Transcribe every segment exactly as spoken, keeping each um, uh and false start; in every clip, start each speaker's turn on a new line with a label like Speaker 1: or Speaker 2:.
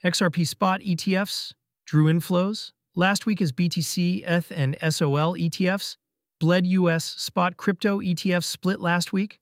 Speaker 1: X R P spot E T Fs drew inflows. Last week as B T C, E T H, and S O L E T Fs bled U S spot crypto E T Fs split last week.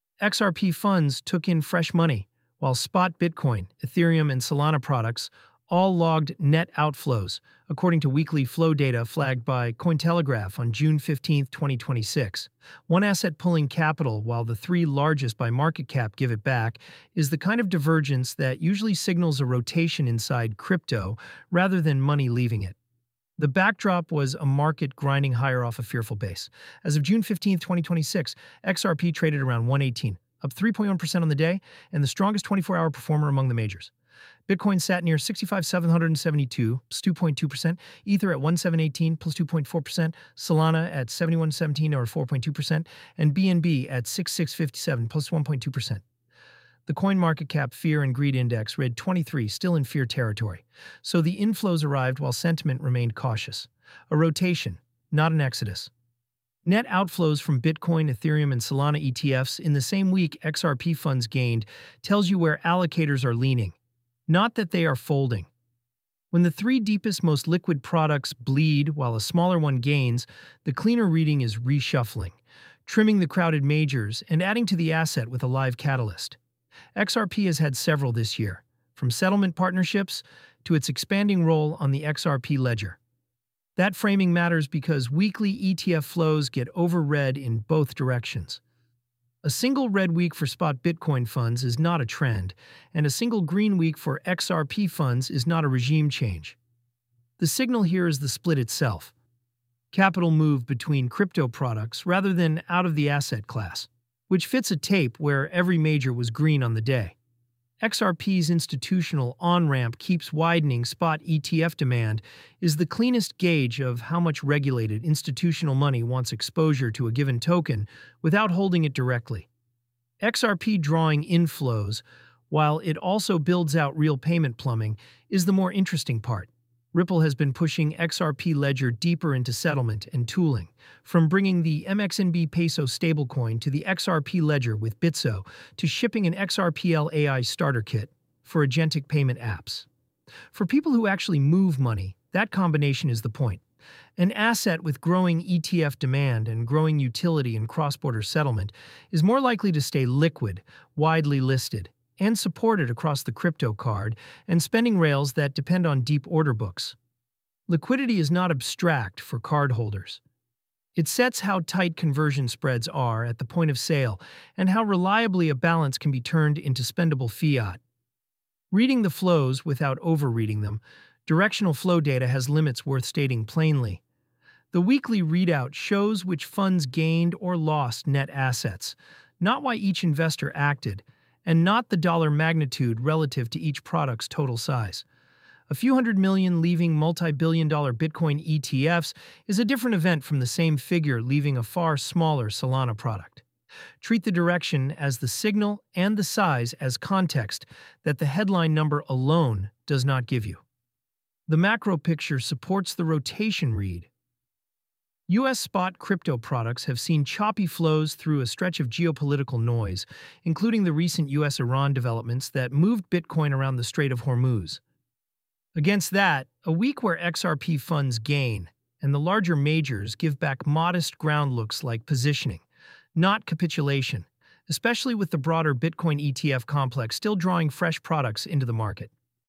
Speaker 1: X R P funds took in fresh money, while spot Bitcoin, Ethereum, and Solana products all logged net outflows, according to weekly flow data flagged by Cointelegraph on June fifteenth, twenty twenty-six. One asset pulling capital while the three largest by market cap give it back is the kind of divergence that usually signals a rotation inside crypto rather than money leaving it. The backdrop was a market grinding higher off a fearful base. As of June fifteenth, twenty twenty-six, X R P traded around one eighteen, up three point one percent on the day, and the strongest twenty-four hour performer among the majors. Bitcoin sat near sixty-five thousand seven hundred seventy-two, plus two point two percent, Ether at seventeen eighteen, plus two point four percent, Solana at seventy-one seventeen, or four point two percent, and B N B at sixty-six fifty-seven, plus one point two percent. The CoinMarketCap Fear and Greed Index read twenty-three, still in fear territory, so the inflows arrived while sentiment remained cautious. A rotation, not an exodus. Net outflows from Bitcoin, Ethereum, and Solana E T Fs in the same week X R P funds gained tells you where allocators are leaning, not that they are folding. When the three deepest, most liquid products bleed while a smaller one gains, the cleaner reading is reshuffling, trimming the crowded majors and adding to the asset with a live catalyst. X R P has had several this year, from settlement partnerships to its expanding role on the X R P ledger. That framing matters because weekly E T F flows get overread in both directions. A single red week for spot Bitcoin funds is not a trend, and a single green week for X R P funds is not a regime change. The signal here is the split itself. Capital moved between crypto products rather than out of the asset class, which fits a tape where every major was green on the day. X R P's institutional on-ramp keeps widening. Spot E T F demand is the cleanest gauge of how much regulated institutional money wants exposure to a given token without holding it directly. X R P drawing inflows, while it also builds out real payment plumbing, is the more interesting part. Ripple has been pushing X R P Ledger deeper into settlement and tooling, from bringing the M X N B Peso stablecoin to the X R P Ledger with Bitso to shipping an X R P L A I starter kit for agentic payment apps. For people who actually move money, that combination is the point. An asset with growing E T F demand and growing utility in cross-border settlement is more likely to stay liquid, widely listed, and supported across the crypto card and spending rails that depend on deep order books. Liquidity is not abstract for cardholders. It sets how tight conversion spreads are at the point of sale and how reliably a balance can be turned into spendable fiat. Reading the flows without overreading them, directional flow data has limits worth stating plainly. The weekly readout shows which funds gained or lost net assets, not why each investor acted, and not the dollar magnitude relative to each product's total size. A few hundred million leaving multi-billion dollar Bitcoin E T Fs is a different event from the same figure leaving a far smaller Solana product. Treat the direction as the signal and the size as context that the headline number alone does not give you. The macro picture supports the rotation read. U S spot crypto products have seen choppy flows through a stretch of geopolitical noise, including the recent U S Iran developments that moved Bitcoin around the Strait of Hormuz. Against that, a week where X R P funds gain and the larger majors give back modest ground looks like positioning, not capitulation, especially with the broader Bitcoin E T F complex still drawing fresh products into the market.